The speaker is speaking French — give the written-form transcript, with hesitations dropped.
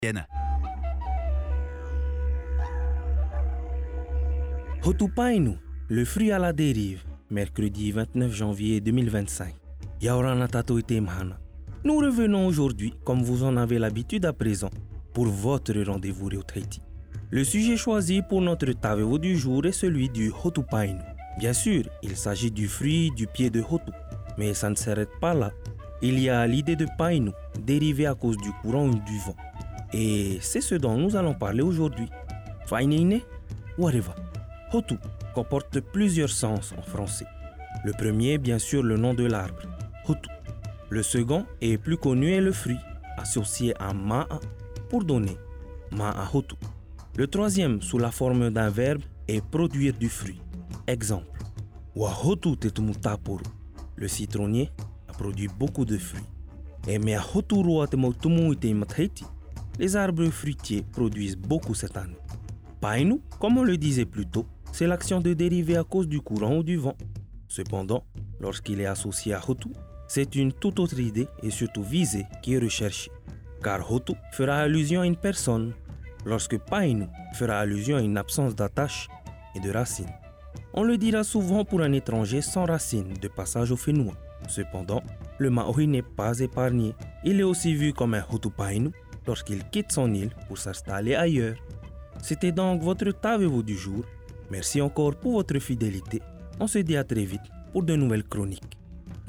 Hotupainu, le fruit à la dérive, mercredi 29 janvier 2025. Yaorana Tato Itemhana. Nous revenons aujourd'hui, comme vous en avez l'habitude à présent, pour votre rendez-vous Ryotaiti. Le sujet choisi pour notre tavewo du jour est celui du Hotupainu. Bien sûr, il s'agit du fruit du pied de Hotu, mais ça ne s'arrête pas là. Il y a l'idée de Painu, dérivée à cause du courant ou du vent. Et c'est ce dont nous allons parler aujourd'hui. Fainine, Wareva. Hotu comporte plusieurs sens en français. Le premier, bien sûr, le nom de l'arbre, Hotu. Le second, et plus connu, est le fruit, associé à Ma'a pour donner, Ma'a Hotu. Le troisième, sous la forme d'un verbe, est produire du fruit. Exemple, Wa Hotu tetumutapuru. Le citronnier a produit beaucoup de fruits. Et Mea Hotu roatemotumu iteimathaiti. Les arbres fruitiers produisent beaucoup cette année. Painu, comme on le disait plus tôt, c'est l'action de dériver à cause du courant ou du vent. Cependant, lorsqu'il est associé à Hotu, c'est une toute autre idée et surtout visée qui est recherchée. Car Hotu fera allusion à une personne, lorsque Painu fera allusion à une absence d'attache et de racines. On le dira souvent pour un étranger sans racines de passage au Fénois. Cependant, le Maori n'est pas épargné. Il est aussi vu comme un Hotupainu lorsqu'il quitte son île pour s'installer ailleurs. C'était donc votre tavewo du jour. Merci encore pour votre fidélité. On se dit à très vite pour de nouvelles chroniques.